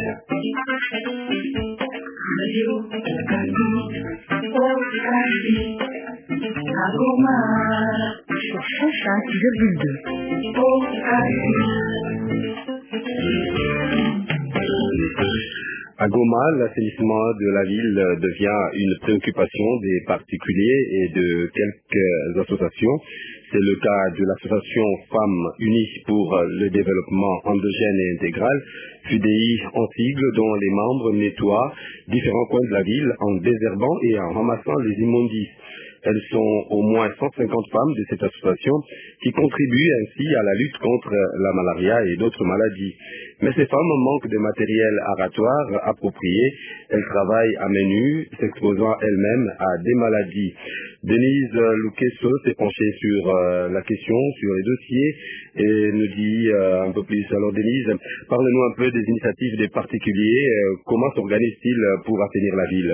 À Goma, l'assainissement de la ville devient une préoccupation des particuliers et de quelques associations. C'est le cas de l'association Femmes Unies pour le développement endogène et intégral, FUDEI en sigle, dont les membres nettoient différents coins de la ville en désherbant et en ramassant les immondices. Elles sont au moins 150 femmes de cette association qui contribuent ainsi à la lutte contre la malaria et d'autres maladies. Mais ces femmes manquent de matériel aratoire approprié. Elles travaillent à main nue, s'exposant elles-mêmes à des maladies. Denise Lukeso s'est penchée sur la question, sur les dossiers, et nous dit un peu plus. Alors Denise, parle-nous un peu des initiatives des particuliers. Comment s'organisent-ils pour assainir la ville?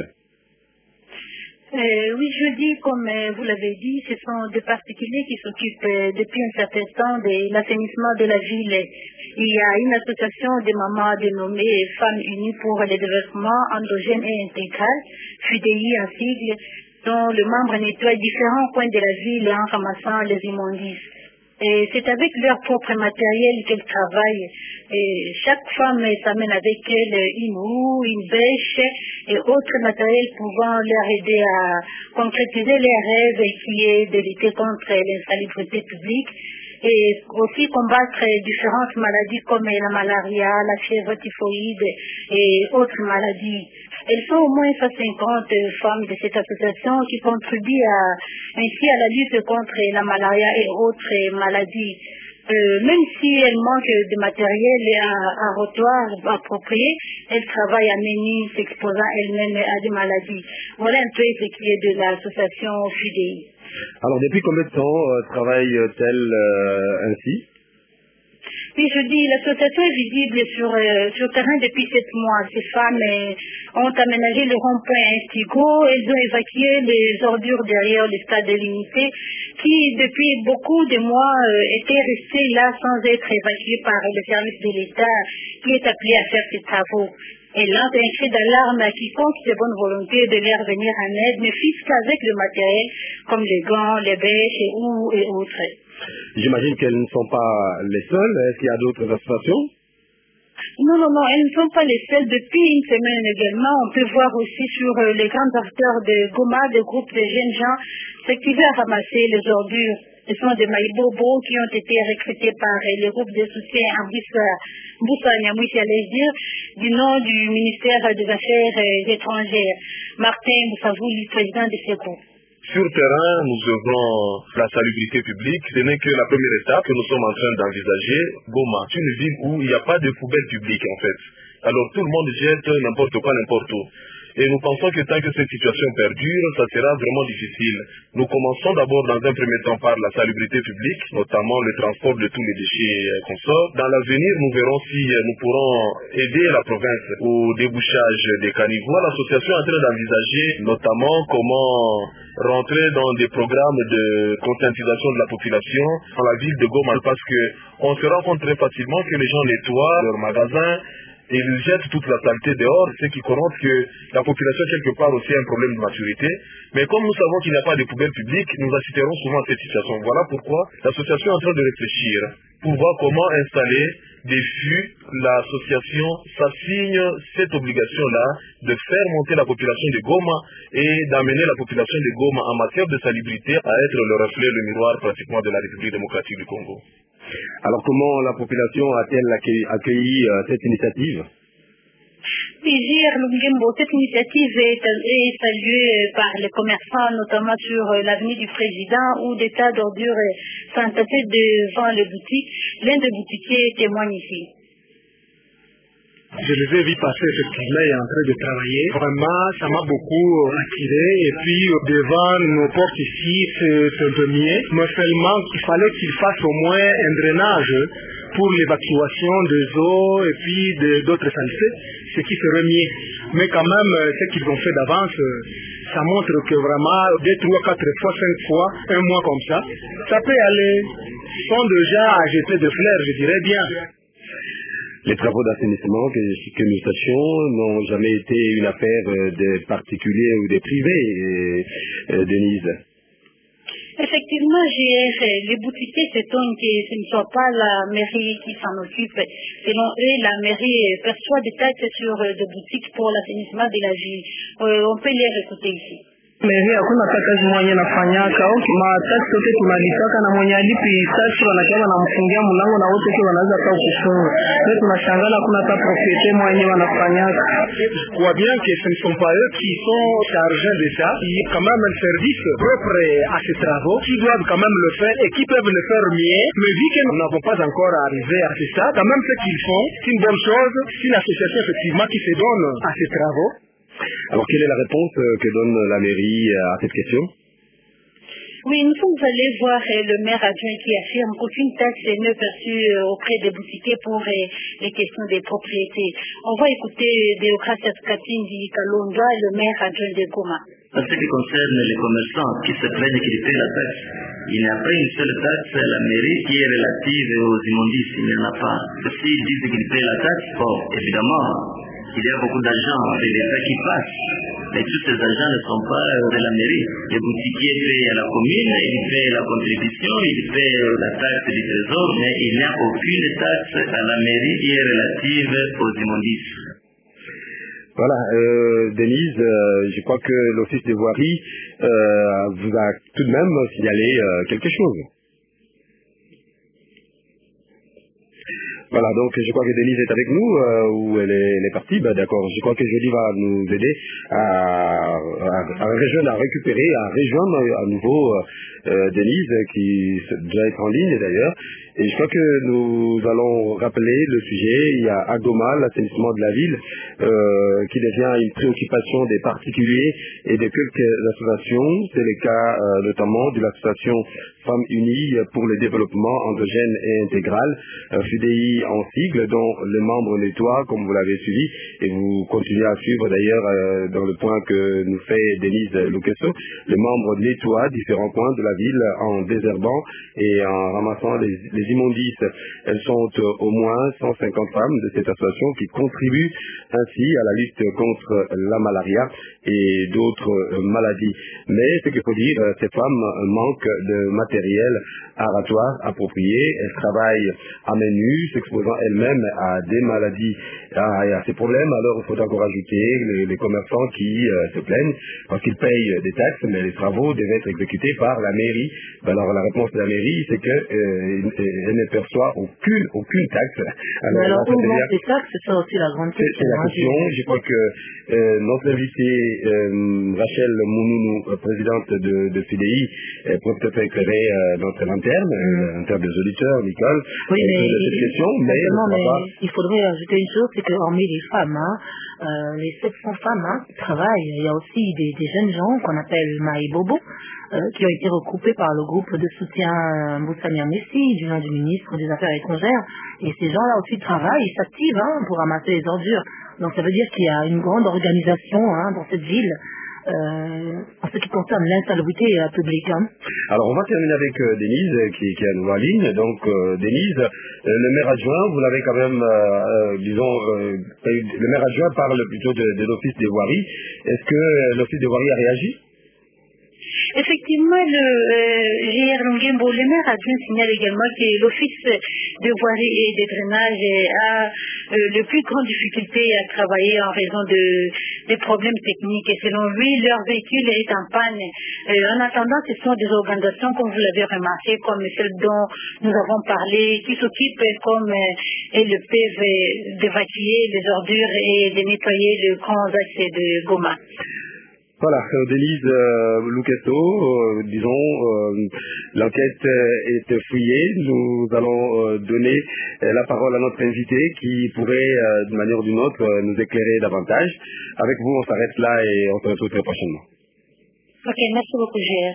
Oui, je dis, comme vous l'avez dit, ce sont des particuliers qui s'occupent depuis un certain temps de l'assainissement de la ville. Il y a une association de mamans dénommée Femmes Unies pour le développement endogène et intégral, FUDEI en sigle, dont le membre nettoie différents coins de la ville en ramassant les immondices. Et c'est avec leur propre matériel qu'elles travaillent. Et chaque femme s'amène avec elle une roue, une bêche et autres matériels pouvant leur aider à concrétiser leurs rêves qui est de lutter contre l'insalubrité publique et aussi combattre différentes maladies comme la malaria, la fièvre typhoïde et autres maladies. Elles sont au moins 150 femmes de cette association qui contribuent ainsi à la lutte contre la malaria et autres maladies. Même si elles manquent de matériel et un rotoir approprié, elles travaillent à menus, s'exposant elles-mêmes à des maladies. Voilà un peu ce qui est de l'association FUDEI. Alors depuis combien de temps travaille-t-elle ainsi? Oui, je dis, l'association est visible sur le terrain depuis 7 mois. Ces femmes ont aménagé le rond-point Instigo. Elles ont évacué les ordures derrière le stade de l'unité qui, depuis beaucoup de mois, étaient restées là sans être évacuées par le service de l'État qui est appelé à faire ces travaux. Elle lance un cri d'alarme à quiconque de bonne volonté de leur venir en aide, ne fût-ce qu'avec le matériel comme les gants, les bêches et autres. J'imagine qu'elles ne sont pas les seules. Est-ce qu'il y a d'autres associations? Non, elles ne sont pas les seules. Depuis une semaine également, on peut voir aussi sur les grands acteurs de Goma, des groupes de jeunes gens, s'activer à ramasser les ordures. Ce sont des maïbobos qui ont été recrutés par les groupes de soutien à Boussa Nyamouchi, allais dire, du nom du ministère des Affaires étrangères. Martin Boussavouli, président de ce groupe. Sur le terrain, nous œuvrons la salubrité publique. Ce n'est que la première étape que nous sommes en train d'envisager. Goma, c'est une ville où il n'y a pas de poubelle publique en fait. Alors tout le monde jette n'importe quoi, n'importe où. Et nous pensons que tant que cette situation perdure, ça sera vraiment difficile. Nous commençons d'abord dans un premier temps par la salubrité publique, notamment le transport de tous les déchets qu'on sort. Dans l'avenir, nous verrons si nous pourrons aider la province au débouchage des caniveaux. L'association est en train d'envisager notamment comment rentrer dans des programmes de conscientisation de la population dans la ville de Goma, parce que on se rend compte très facilement que les gens nettoient leurs magasins, et ils jettent toute la saleté dehors, ce qui connote que la population quelque part aussi a un problème de maturité. Mais comme nous savons qu'il n'y a pas de poubelle publique, nous assisterons souvent à cette situation. Voilà pourquoi l'association est en train de réfléchir pour voir comment installer des fûts. L'association s'assigne cette obligation-là de faire monter la population de Goma et d'amener la population de Goma en matière de salubrité à être le reflet, le miroir pratiquement de la République démocratique du Congo. Alors comment la population a-t-elle accueilli cette initiative? Plaisir, Lungembo. Cette initiative est saluée par les commerçants, notamment sur l'avenue du Président, où des tas d'ordures sont entassés devant les boutiques. L'un des boutiquiers témoigne ici. Je les ai vus passer, effectivement, et en train de travailler. Vraiment, ça m'a beaucoup attiré. Et puis, devant nos portes ici, c'est un peu mieux. Mais seulement, il fallait qu'ils fassent au moins un drainage pour l'évacuation des eaux et puis d'autres saletés, ce qui serait mieux. Mais quand même, ce qu'ils ont fait d'avance, ça montre que vraiment, 2, 3, 4 fois, 5 fois, un mois comme ça peut aller. Ils sont déjà à jeter de fleurs, je dirais bien. Les travaux d'assainissement que nous sachions n'ont jamais été une affaire des particuliers ou des privés, Denise. Effectivement, les boutiquiers s'étonnent que ce ne soit pas la mairie qui s'en occupe. Selon eux, la mairie perçoit des taxes sur des boutiques pour l'assainissement de la ville. On peut les écouter ici. Meri hakuna kazi mwenye nafanyaka mataksi yote tunalitaka na mwenye alipi taksi wanakia wanamfungia mlango na wote kwa wanaweza hata kufunga. Sisi tunashangala kuna hata propriété mwenye wanafanyaka. Kwa bien que ce ne sont pas eux qui sont chargés de ça, il y a quand même un service propre à ces travaux qui doivent quand même le faire et qui peuvent le faire mieux. Mais vu que nous n'avons pas encore arrivé à ce stade, quand même ce qu'ils font, c'est une bonne chose, c'est une association effectivement qui se donne à ces travaux. Alors, quelle est la réponse que donne la mairie à cette question? Oui, nous sommes allés voir le maire adjoint qui affirme qu'aucune taxe n'est perçue auprès des boutiquiers pour les questions des propriétés. On va écouter Deokrasias Katindi Kalonga, le maire adjoint de Goma. En ce qui concerne les commerçants qui se plaignent qu'ils paient la taxe, il n'y a pas une seule taxe à la mairie qui est relative aux immondices. Il n'y en a pas. S'ils disent qu'ils paient la taxe, bon, évidemment, il y a beaucoup d'argent de l'État qui passe. Mais tous ces argents ne sont pas de la mairie. Les boutiquiers paient à la commune, ils paient la contribution, ils paient la taxe du trésor, mais il n'y a aucune taxe à la mairie qui est relative aux immondices. Voilà, Denise, je crois que l'Office des voiries vous a tout de même signalé quelque chose. Voilà, donc je crois que Denise est avec nous, ou elle est partie, d'accord, je crois que Julie va nous aider à récupérer, à rejoindre à nouveau Denise, qui doit être en ligne d'ailleurs. Et je crois que nous allons rappeler le sujet. Il y a à Goma, l'assainissement de la ville, qui devient une préoccupation des particuliers et de quelques associations. C'est le cas notamment de l'association Femmes Unies pour le développement endogène et intégral, FUDI en sigle, dont le membre nettoie, comme vous l'avez suivi, et vous continuez à suivre d'ailleurs dans le point que nous fait Denise Lukeso. Le membre nettoie différents points de la ville en désherbant et en ramassant les immondices. Elles sont au moins 150 femmes de cette association qui contribuent ainsi à la lutte contre la malaria et d'autres maladies. Mais ce qu'il faut dire, ces femmes manquent de matériel aratoire approprié. Elles travaillent à main nue, s'exposant elles-mêmes à des maladies et à ces problèmes. Alors il faut encore ajouter les commerçants qui se plaignent parce qu'ils payent des taxes, mais les travaux devaient être exécutés par la mairie. Alors la réponse de la mairie, c'est qu'elle ne perçoit aucune taxe. Alors où vont ces taxes? C'est ça aussi la grande question. C'est la question. Je crois que notre invitée Rachel Mounounu, présidente de FUDI, peut peut-être éclairer notre lanterne, lanterne des auditeurs, Nicole, oui, mais de cette question. Mais il faudrait ajouter une chose, c'est que hormis les femmes, les 700 femmes qui travaillent, il y a aussi des jeunes gens qu'on appelle Maïbobo, qui ont été regroupés par le groupe de soutien Moussania Messi, du nom du ministre des Affaires étrangères. Et ces gens-là aussi travaillent, ils s'activent pour ramasser les ordures. Donc ça veut dire qu'il y a une grande organisation dans cette ville en ce qui concerne l'insalubrité publique. Alors on va terminer avec Denise qui est à nouveau en ligne. Donc Denise, le maire adjoint, vous l'avez quand même, le maire adjoint parle plutôt de l'Office des voiries. Est-ce que l'Office des voiries a réagi? Effectivement, J.R. Longuembo, le maire adjoint signale également que l'Office de voirie et de drainage a les plus grandes difficultés à travailler en raison des problèmes techniques. Et selon lui, leur véhicule est en panne. En attendant, ce sont des organisations, comme vous l'avez remarqué, comme celle dont nous avons parlé, qui s'occupent, comme elles le peuvent, d'évacuer les ordures et de nettoyer le grand axe de Goma. Voilà, Denise Lukeso, l'enquête est fouillée. Nous allons donner la parole à notre invité qui pourrait, d'une manière ou d'une autre, nous éclairer davantage. Avec vous, on s'arrête là et on se retrouve très prochainement. Ok, merci beaucoup, J.R.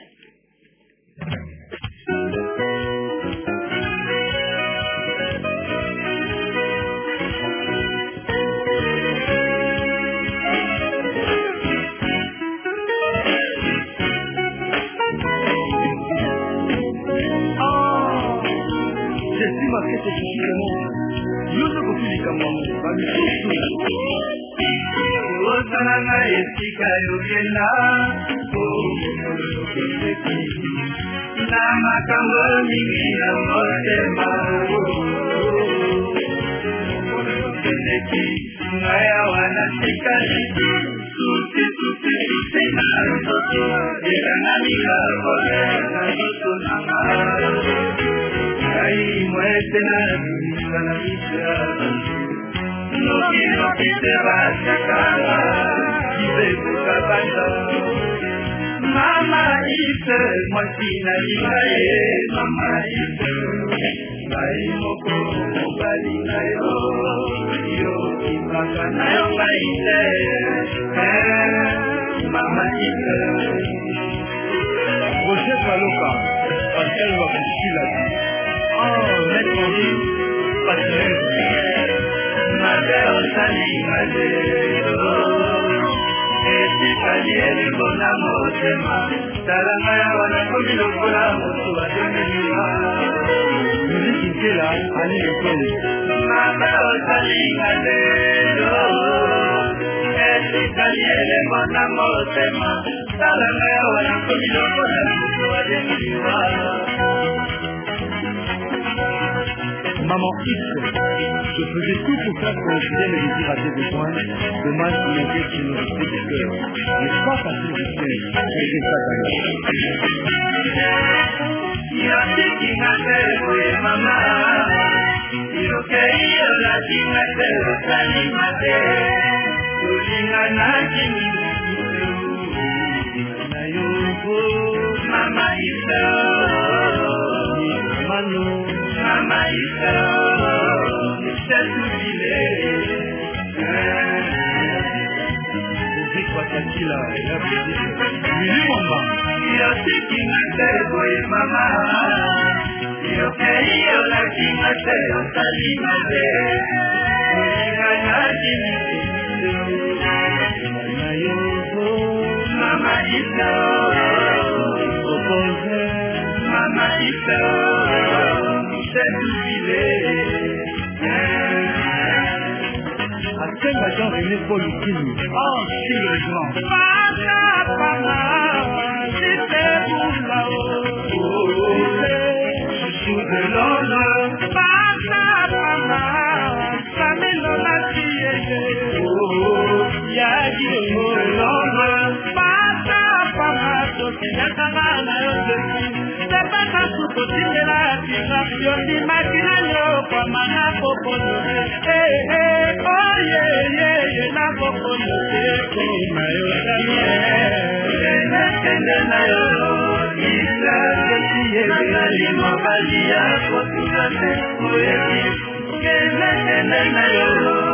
marqué spécifiquement. Nous avons pu les Osananga esika yokenda na makambo mingi ya motema okendeki ngai awa natikali susi na nzoto ekangamika kolena nzoto nanga ngai mwete na bimisa na bisa noki te basakala kibebuka banda mama ise mwasi na linga ye mama ise ngai moko mobali na yo yo kipaka na yo ngai te mama ise Roger Paloka Pascal Wakishila maître Henri Pascal Madeo Salingadero Etikali elibona motema Talanga ya wanakomi lokola motu ademelima Muziki Nkela Ali Lekole Madeo Salingadero Etikali elibona motema Talanga ya wanakomi lokola motu ademelima Maman X, je faisais tout pour faire coïncider mes désirs à tes besoins, dommage qu'il manquait de générosité du cœur. N'est-ce pas facile de faire, c'est ça d'ailleurs. Mama Mama Isa, c'est tout filé. C'est quoi ça qui l'a? Yo tiki mate boy mama, yo kei yo la kimate yo sali mate, Mama Isa, Mama Isa. Atenga Jean René Paul Kini. Oh, sérieusement. Papa, c'était pour là-haut. Chouchou de l'honneur. Papa, ça me l'a tiré. Y'a dit de l'honneur. Papa, Yatama na yosefi. C'est pas ça tout possible de la situation. Imagine-le comme un apopone. Oh yeah, la popone. Comme un yosefi. Na yo, Isla de Tiye. Nathalie Mobalia, Kotugate, Oyebi. Na yo,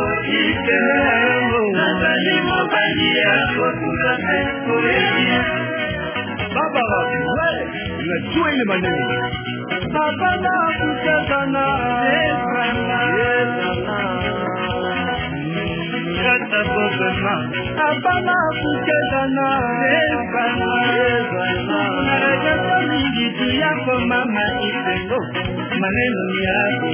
Nathalie Mobalia, Kotugate, Oyebi. Barbara, ouais, il a tué les manèges. Abana, Kutagana, Katabogana, Abana, Kutagana, Yako mama ipengo, maneno ni yangu,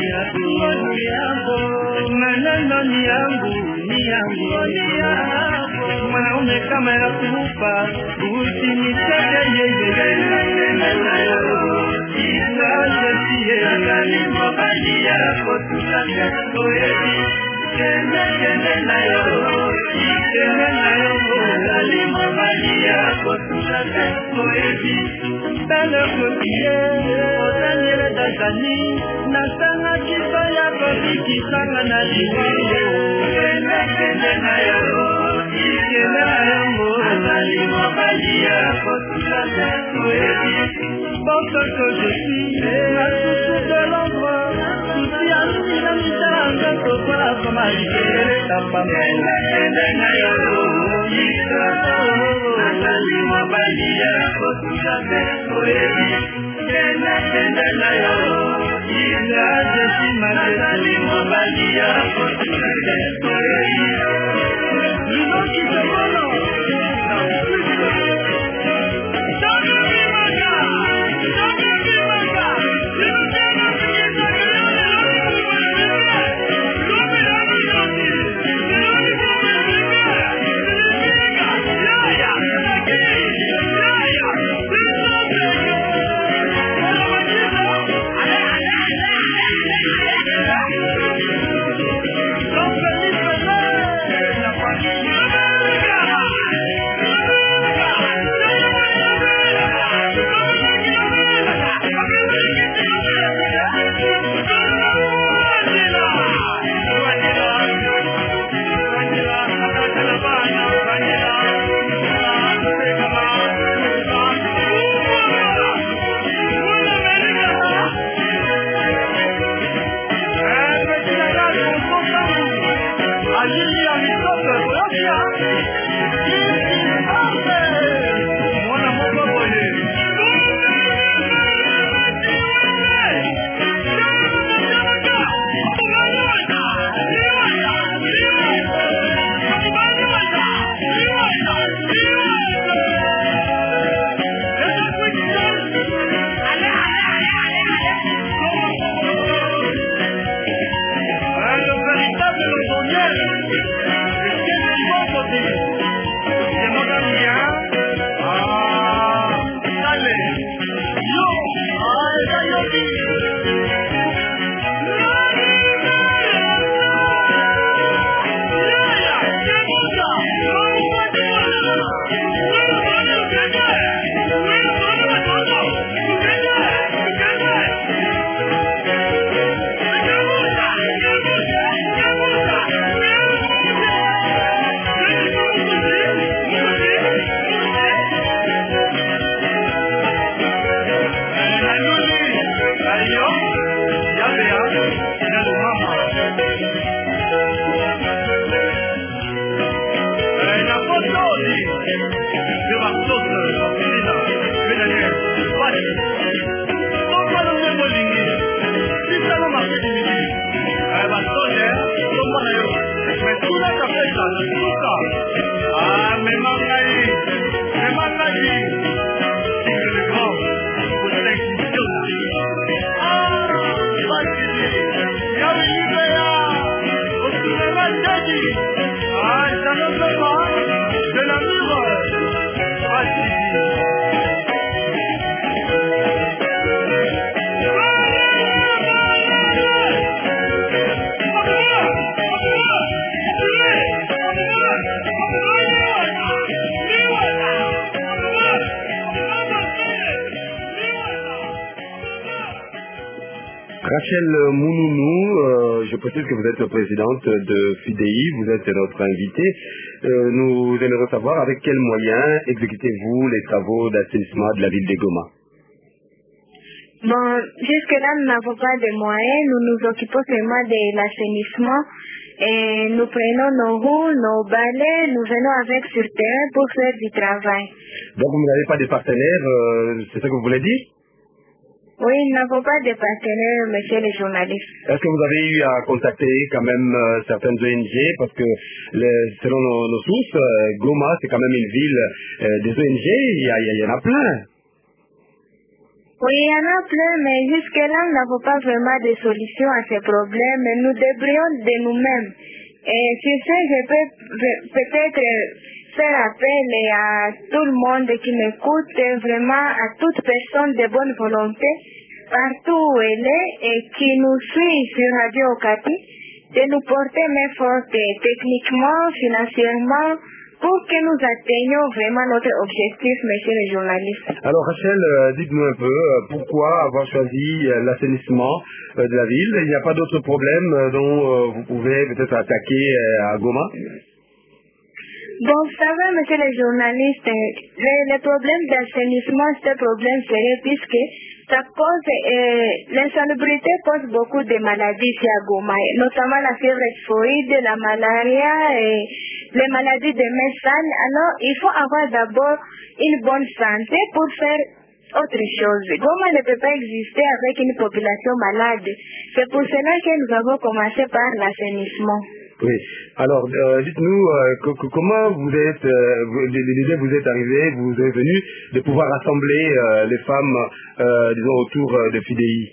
maneno ni yangu, mwanaume kama yakupa, usinicheke yeye, Pense que je suis la souci de l'endroit. Souci à nous, il a mis ça en train de voir comment il est ta femme. Rachel Mounounounou, je précise que vous êtes présidente de FIDEI, vous êtes notre invitée. Nous aimerions savoir avec quels moyens exécutez-vous les travaux d'assainissement de la ville de Goma. Bon, jusque-là, nous n'avons pas de moyens. Nous nous occupons seulement de l'assainissement. Et nous prenons nos roues, nos balais, nous venons avec sur terrain pour faire du travail. Donc vous n'avez pas de partenaires, c'est ça que vous voulez dire? Oui, nous n'avons pas de partenaires, monsieur le journaliste. Est-ce que vous avez eu à contacter quand même certaines ONG? Parce que selon nos sources, Goma, c'est quand même une ville des ONG, il y en a plein. Oui, il y en a plein, mais jusque-là, nous n'avons pas vraiment de solution à ces problèmes. Nous débrouillons de nous-mêmes. Et sur ce, je peux peut-être faire appel à tout le monde qui m'écoute, vraiment à toute personne de bonne volonté, partout où elle est, et qui nous suit sur Radio Okapi, de nous porter main forte techniquement, financièrement, pour que nous atteignions vraiment notre objectif, monsieur le journaliste. Alors Rachel, dites-nous un peu, pourquoi avoir choisi l'assainissement de la ville? Il n'y a pas d'autres problèmes dont vous pouvez peut-être attaquer à Goma? Bon, vous savez, monsieur le journaliste, le problème d'assainissement, c'est un problème sérieux puisque ça cause, l'insalubrité cause beaucoup de maladies ici à Goma, notamment la fièvre typhoïde, la malaria et les maladies de mains sales. Alors, il faut avoir d'abord une bonne santé pour faire autre chose. Goma ne peut pas exister avec une population malade. C'est pour cela que nous avons commencé par l'assainissement. Oui. Alors, dites-nous comment vous êtes, l'idée vous êtes arrivé, vous êtes venu de pouvoir rassembler les femmes, disons, autour de FIDEI.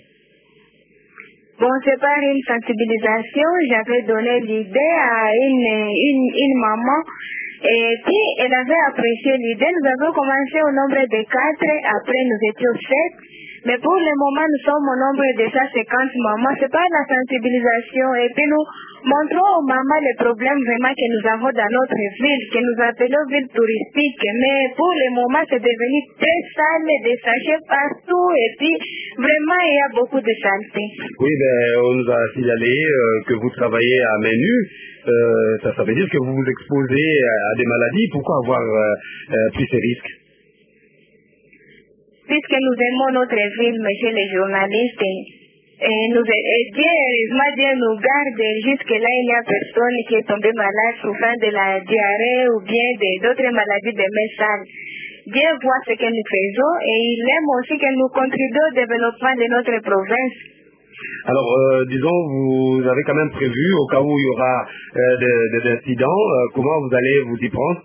Bon, c'est par une sensibilisation. J'avais donné l'idée à une maman. Et puis, elle avait apprécié l'idée. Nous avons commencé au nombre de 4. Après, nous étions 7. Mais pour le moment, nous sommes au nombre de 150 mamans. C'est pas la sensibilisation. Et puis, nous montrons aux mamans les problèmes vraiment que nous avons dans notre ville, que nous appelons ville touristique. Mais pour le moment, c'est devenu très sale, des sachets partout. Et puis, vraiment, il y a beaucoup de saleté. Oui, ben, on nous a signalé que vous travaillez à main nue. Ça veut dire que vous vous exposez à des maladies. Pourquoi avoir pris ces risques? Puisque nous aimons notre ville, monsieur le journaliste, Dieu nous garde. Jusque-là, il n'y a personne qui est tombé malade souffrant de la diarrhée ou bien d'autres maladies de mains sales. Dieu voit ce que nous faisons et il aime aussi que nous contribuions au développement de notre province. Alors, disons, vous avez quand même prévu, au cas où il y aura des incidents, comment vous allez vous y prendre?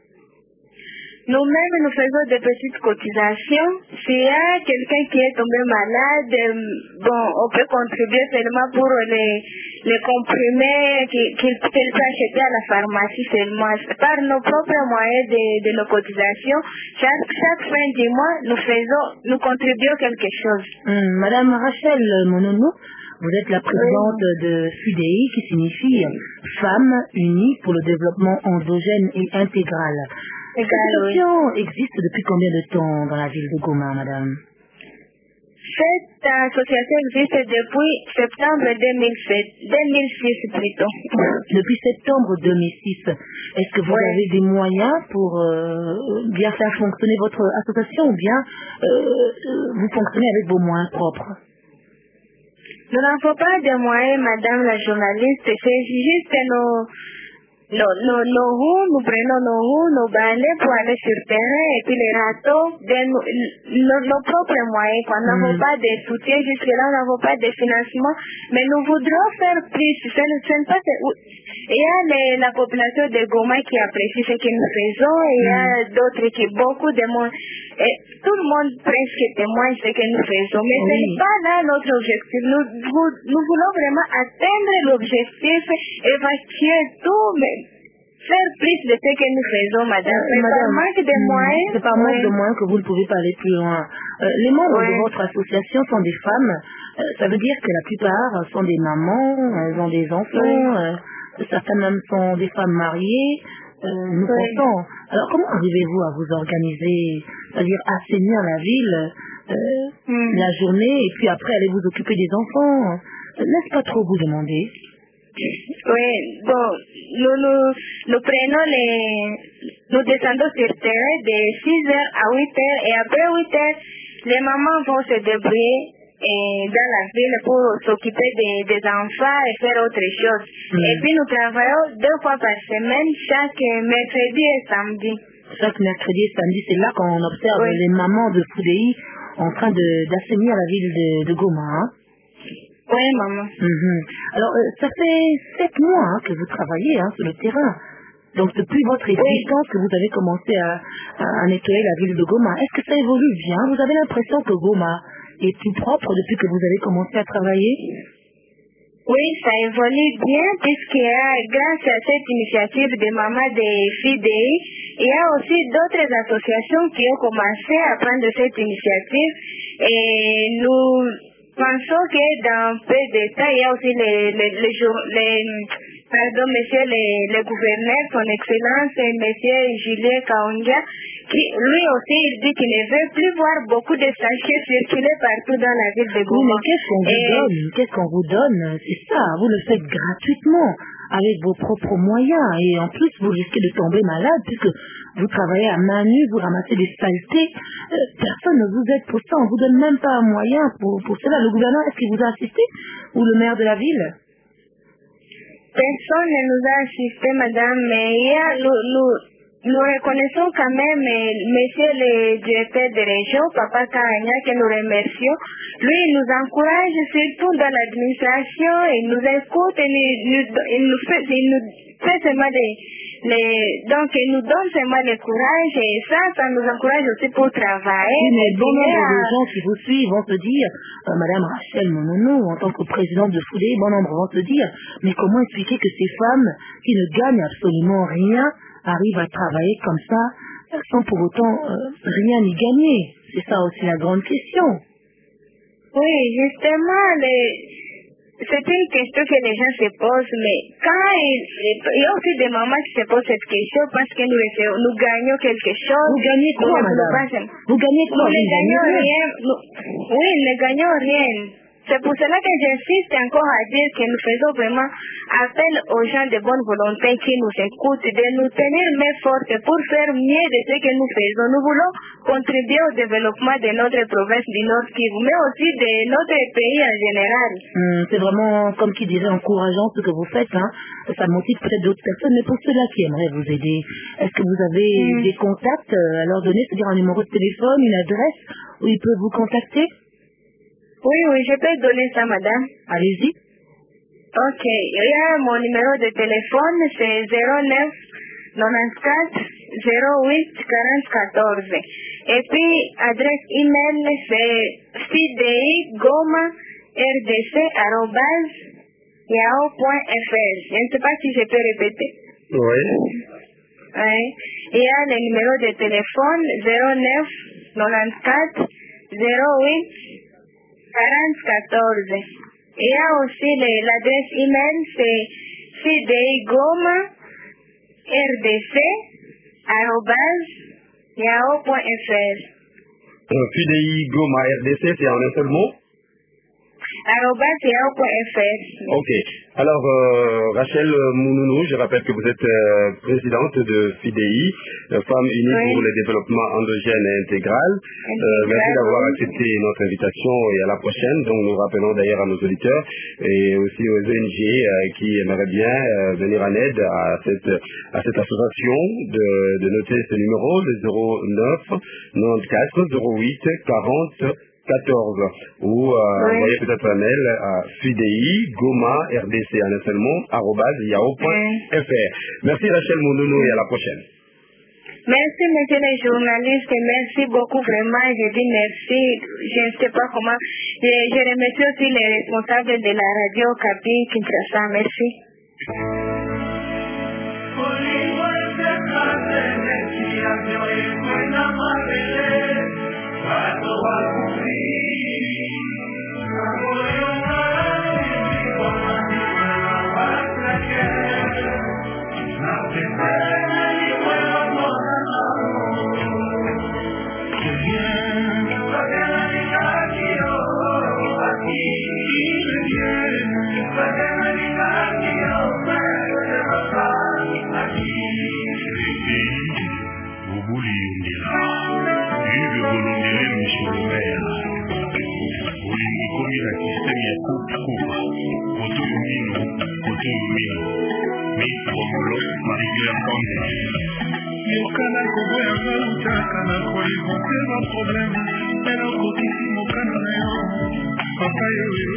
Nous-mêmes, nous faisons des petites cotisations. S'il y a quelqu'un qui est tombé malade, on peut contribuer seulement pour les comprimés qu'il peut acheter à la pharmacie seulement. Par nos propres moyens de nos cotisations, chaque fin du mois, nous contribuons quelque chose. Madame Rachel Monono, vous êtes la présidente de FUDEI, qui signifie Femmes Unies pour le développement endogène et intégral. Cette association existe depuis combien de temps dans la ville de Goma, madame? Cette association existe depuis septembre 2006 plutôt. Depuis septembre 2006. Est-ce que vous avez des moyens pour bien faire fonctionner votre association ou bien vous fonctionnez avec vos moyens propres? Nous n'avons pas de moyens, madame la journaliste. C'est juste nous prenons nos balais pour aller sur le terrain et puis les râteaux, nos propres moyens. Nous n'avons pas de soutien jusque-là, nous n'avons pas de financement, mais nous voudrons faire plus. Il y a la population de Goma qui apprécie ce que nous faisons, et il y a d'autres qui, beaucoup de monde, et tout le monde presque témoigne ce que nous faisons, mais ce n'est pas là notre objectif. Nous voulons vraiment atteindre l'objectif, évacuer tout, mais faire plus de ce que nous faisons, madame. C'est par manque de moyens. C'est par manque de moyens que vous ne pouvez pas aller plus loin. Les membres de votre association sont des femmes. Ça veut dire que la plupart sont des mamans, elles ont des enfants. Certaines même sont des femmes mariées. Nous pensons. Alors comment arrivez-vous à vous organiser, c'est-à-dire assainir la ville la journée et puis après aller vous occuper des enfants? N'est-ce pas trop vous demander? Oui, bon, nous prenons nous descendons sur le terrain de 6h à 8h et après 8h, les mamans vont se débrouiller dans la ville pour s'occuper des enfants et faire autre chose. Et puis nous travaillons 2 fois par semaine, chaque mercredi et samedi. Chaque mercredi et samedi, c'est là qu'on observe les mamans de FUDEI en train d'assainir la ville de Goma. Hein? Oui, maman. Alors, ça fait 7 mois que vous travaillez sur le terrain. Donc, depuis votre existence que vous avez commencé à nettoyer la ville de Goma, est-ce que ça évolue bien? Vous avez l'impression que Goma est plus propre depuis que vous avez commencé à travailler? Oui, ça évolue bien puisqu'il y a, grâce à cette initiative des mamans des FUDEI, il y a aussi d'autres associations qui ont commencé à prendre cette initiative et nous pensons que dans peu de temps, il y a aussi monsieur le gouverneur, son excellence, monsieur Julien Kaonga, qui lui aussi, il dit qu'il ne veut plus voir beaucoup de sachets circuler partout dans la ville de Goma. Oui, mais qu'est-ce qu'on vous donne? C'est ça, vous le faites gratuitement, avec vos propres moyens, et en plus, vous risquez de tomber malade, puisque vous travaillez à main nue, vous ramassez des saletés, personne ne vous aide pour ça, on ne vous donne même pas un moyen pour cela. Le gouverneur, est-ce qu'il vous a assisté? Ou le maire de la ville? Personne ne nous a assisté, madame, mais nous reconnaissons quand même monsieur le directeur de région, Papa Kahania, que nous remercions. Lui, il nous encourage surtout dans l'administration, il nous écoute, il nous fait seulement donc il nous donne seulement le courage et ça nous encourage aussi pour travailler. Oui, mais bon nombre de gens qui vous suivent vont se dire, Madame Rachel Monono, en tant que présidente de FUDEI, bon nombre vont se dire, mais comment expliquer que ces femmes qui ne gagnent absolument rien arrivent à travailler comme ça sans pour autant rien y gagner? C'est ça aussi la grande question. Oui, justement, c'est une question que les gens se posent, mais quand il y a aussi des mamans qui se posent cette question parce que nous gagnons quelque chose. Vous gagnez quoi, madame? Vous gagnez quoi? Nous ne gagnons rien. Oui, nous ne gagnons rien. C'est pour cela que j'insiste encore à dire que nous faisons vraiment appel aux gens de bonne volonté qui nous écoutent, de nous tenir main forte pour faire mieux de ce que nous faisons. Nous voulons contribuer au développement de notre province du Nord Kivu, mais aussi de notre pays en général. C'est vraiment, comme qui dirait, encourageant ce que vous faites. Hein. Ça motive peut-être d'autres personnes, mais pour ceux-là qui aimeraient vous aider, est-ce que vous avez des contacts à leur donner, c'est-à-dire un numéro de téléphone, une adresse où ils peuvent vous contacter? Oui, je peux donner ça, madame. Allez-y. Ok, il y a mon numéro de téléphone, c'est 09 94 08 40 14. Et puis, adresse email, c'est fidei-rdc@yahoo.fr. Je ne sais pas si je peux répéter. Oui. Oui. Il y a le numéro de téléphone 09 94 08 4014. Il y a aussi l'adresse email, c'est fidei-goma-rdc@yahoo.fr. Fidei-goma-rdc, c'est en un seul mot? @yahoo.fr. Ok. Alors, Rachel Mounounounou, je rappelle que vous êtes présidente de FIDEI, Femmes Unies pour le Développement Endogène et Intégral. Merci d'avoir accepté notre invitation et à la prochaine. Donc, nous rappelons d'ailleurs à nos auditeurs et aussi aux ONG qui aimeraient bien venir en aide à cette association de noter ce numéro, le 09 94 08 40 14, ou envoyez peut-être un mail à fidei-goma-rdc en un seul mot, @yahoo.fr. Merci Rachel Mounounounou et à la prochaine. Merci monsieur les journalistes, merci beaucoup vraiment, je dis merci, je ne sais pas comment, je remercie aussi les responsables de la radio Kapi Kinshasa, merci. Yokana koboya ngalutaka na kolingonse ba problème pero kokisi mokano na yo papa yoyo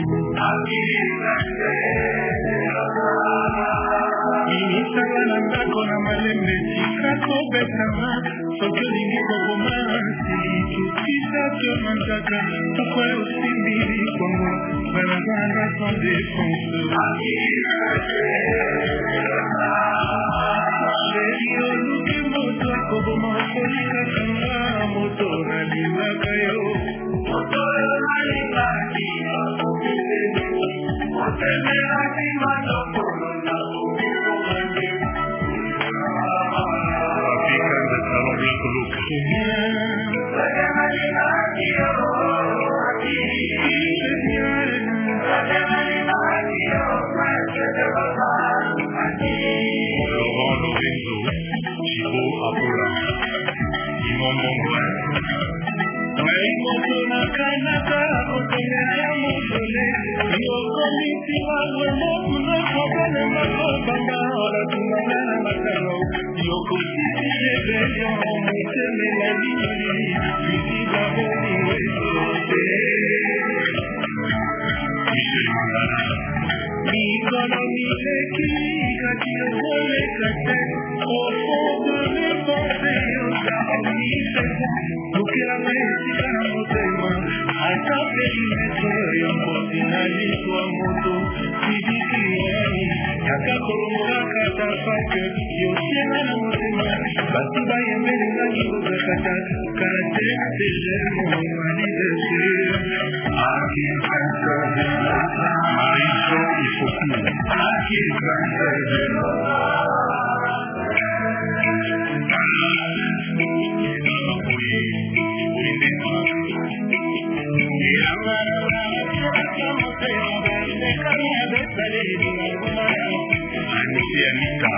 minisaka na ndako na malembe tika kobetama soki olingi kokoma nsili tokisa to manzaka tokoya osimbi likongo balabanga sans défense oluki moto akoboma kolika kanga moto nalingaka yo moto nalingaki otemelaki matokolo na obikomande afikanga salon blankoloko nalingaki yo Laurent Lorenzo, Chibo Apola, Simon Mongouin. Moto na kanaka otomela mosole yokomisi wawemo kuna kobele makobanga olatumanga na matalo yokosisi rebellion motemela linoli visible boniwesote Michel Mangala mikolo mileki kati okoleka te ofondone porte yosaomise lukelanga esika na motema ata perimetre ya mposi na liswa moto sidiki yai yaka kolongolaka tafake yosienga na motema basi bayembelengangi kozakata karakteristegemo manidese Mariso Ifoku Aki Anita.